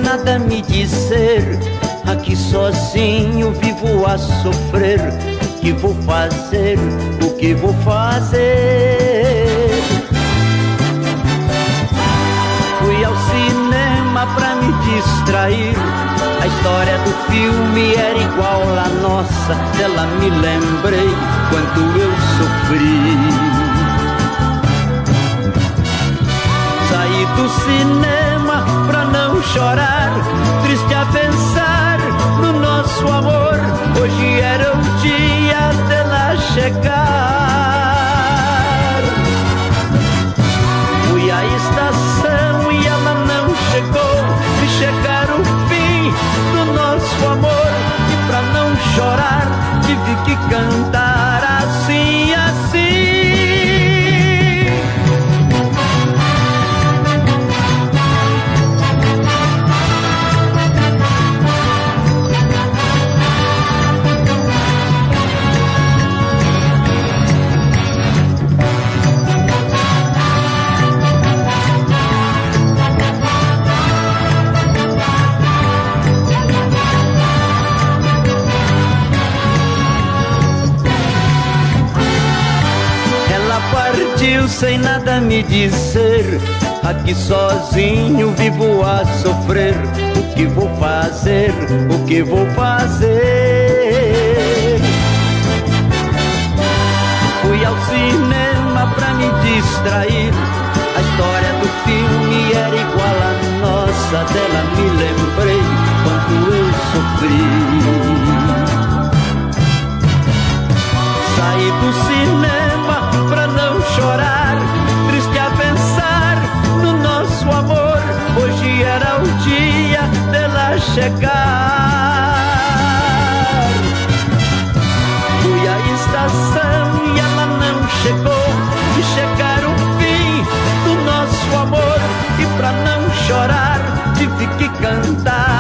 nada me dizer, aqui sozinho vivo a sofrer. O que vou fazer? O que vou fazer? Fui ao cinema pra me distrair. A história do filme era igual à nossa. Dela me lembrei quanto eu sofri. Saí do cinema pra não chorar, triste a pensar no nosso amor. Hoje era o dia dela chegar. Fui à estação e ela não chegou. E chegar o fim do nosso amor, e pra não chorar tive que cantar assim, assim. Partiu sem nada me dizer, aqui sozinho vivo a sofrer. O que vou fazer? O que vou fazer? Fui ao cinema pra me distrair. A história do filme era igual à nossa. Dela me lembrei quanto eu sofri. Saí do cinema pra não chorar, triste a pensar no nosso amor. Hoje era o dia dela chegar. Fui à estação e ela não chegou. E chegar o fim do nosso amor, e pra não chorar tive que cantar